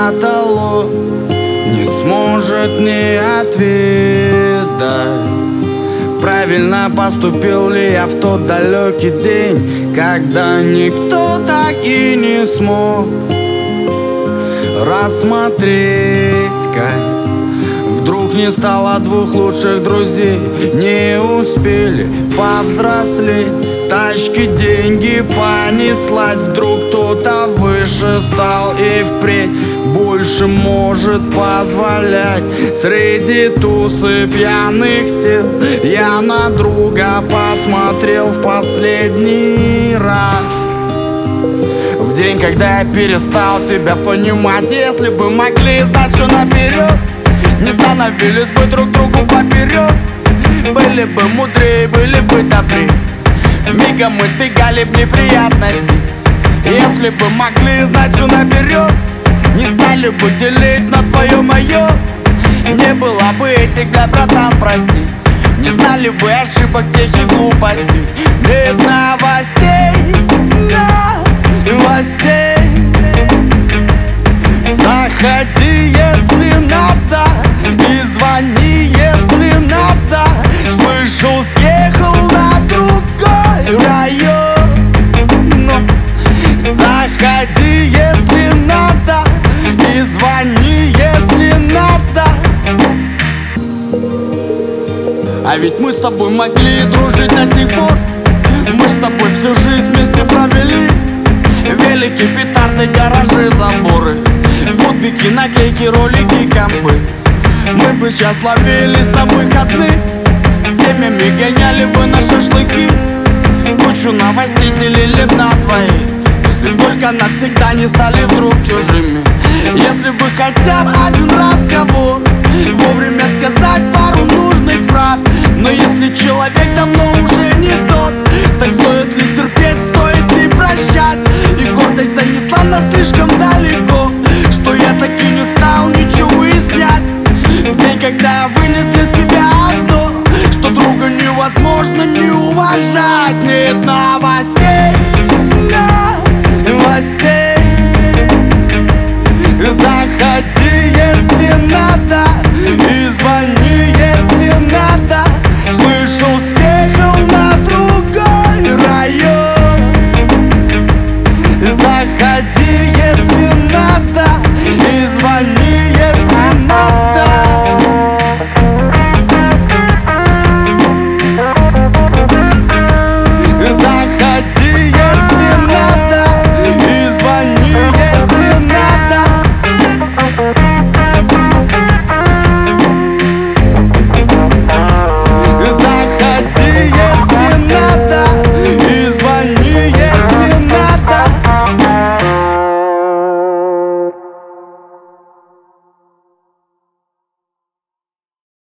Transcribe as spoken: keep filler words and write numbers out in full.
каталог не сможет не отведать. Правильно поступил ли я в тот далекий день, когда никто так и не смог рассмотреть, как вдруг не стало двух лучших друзей, не успели повзрослеть. Тачки, деньги, понеслась. Вдруг кто-то выше стал и впредь больше может позволять. Среди тусы пьяных тел я на друга посмотрел в последний раз. В день, когда я перестал тебя понимать. Если бы могли знать все наперед, не становились бы друг другу поперек. Были бы мудрее, были бы добрее, мигом мы избегали б неприятностей. Если бы могли знать все наперед, не стали бы делить на твое мое. Не было бы этих, да, братан, прости. Не знали бы ошибок, тех и глупостей. Нет новостей, новостей. Заходи, если надо, и звони, если надо. Слышу, съехал на другой район. Заходи, если надо, и звони, если надо. А ведь мы с тобой могли дружить до сих пор. Мы с тобой всю жизнь вместе провели. Велики, петарды, гаражи, заборы, футбики, наклейки, ролики, компы. Мы бы сейчас ловились на выходных, семьями гоняли бы на шашлыки. Кучу новостей делили б на твои, если б только навсегда не стали вдруг чужими. Если бы хотя бы один разговор, вовремя сказать пару нужных фраз. Но если человек давно уже не тот, так стоит ли терпеть, стоит ли прощать? И гордость занесла нас слишком далеко, что я так и не стал ничего выяснять. В день, когда я вынес для себя одно, что друга невозможно не уважать. Нет новостей,